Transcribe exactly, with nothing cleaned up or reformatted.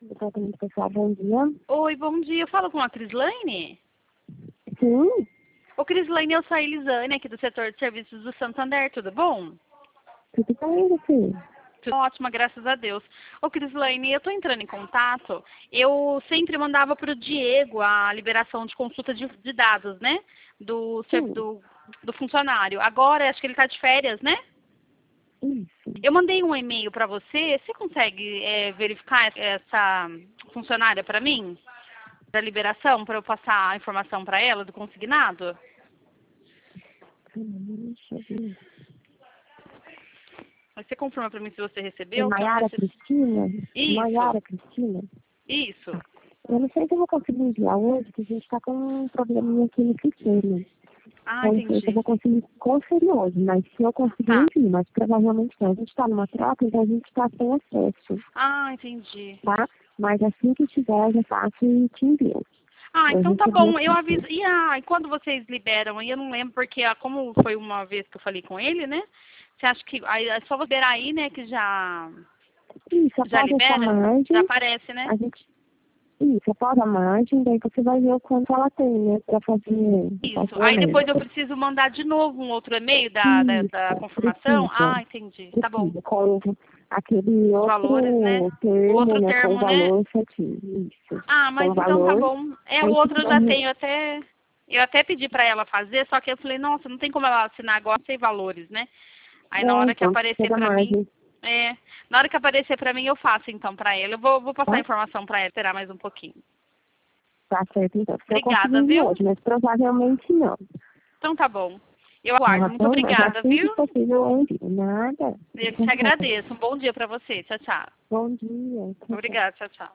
Departamento pessoal, bom dia. Oi, bom dia. Eu falo com a Crislaine? Sim, Ô, Crislaine, eu sou a Elisane, aqui do setor de serviços do Santander, tudo bom? tudo bem, você? Tudo ótimo, graças a Deus. Ô, Crislaine, eu tô entrando em contato. Eu sempre mandava pro Diego a liberação de consulta de, de dados, né? Do, ser- Sim, do, do funcionário. Agora, acho que ele tá de férias, né? isso. Eu mandei um e-mail para você. Você consegue é, verificar essa funcionária para mim? Da liberação, para eu passar a informação para ela do consignado? Calma, deixa eu ver. Mas você confirma para mim se você É recebeu? Que eu Maiara necess... Cristina? Isso, Maiara Cristina? isso. Eu não sei se eu vou conseguir enviar hoje, porque a gente está com um probleminha aqui no sistema. Ah, Então, não sei se eu entendi. vou conseguir conferir hoje, mas se eu conseguir, Tá. envio, mas provavelmente não. A gente está numa troca, então a gente está sem acesso, Ah, entendi. tá? Mas assim que tiver, eu já faço e te envio. Ah, Eu então tá recebi bom. Eu aqui. aviso. E, ah, e quando vocês liberam aí, eu não lembro, porque ah, como foi uma vez que eu falei com ele, né? Você acha que aí é só você liberar aí, né, que já, Isso, já após essa libera? Já margem, aparece, né? a gente Isso, após a margem, daí você vai ver o quanto ela tem, né, para fazer o Isso. Aí parcelamento. depois eu preciso mandar de novo um outro e-mail da, da, da Isso, confirmação? precisa, Ah, entendi. Tá bom. precisa, com aquele Os valores, né? outro O termo, outro né, com o termo, né? valor certinho, isso, Ah, com mas o então tá valor, bom. É, o aí outro você eu vai já ver, tenho até. Eu até pedi pra ela fazer, só que eu falei, nossa, não tem como ela assinar agora sem valores, né? Aí na é, hora que então, aparecer toda a pra mim, margem, é, na hora que aparecer pra mim eu faço então pra ela. Eu vou, vou passar a tá? informação pra ela, esperar mais um pouquinho. Tá certo, então, se eu conseguir Obrigada, enviar viu? hoje, mas provavelmente não, Então tá bom. Eu aguardo. tá Muito bom? Mas obrigada, assim que viu? possível eu envio, nada, Eu que te agradeço. Um bom dia pra você. Tchau, tchau. bom dia, tchau, tchau. Obrigada, tchau, tchau.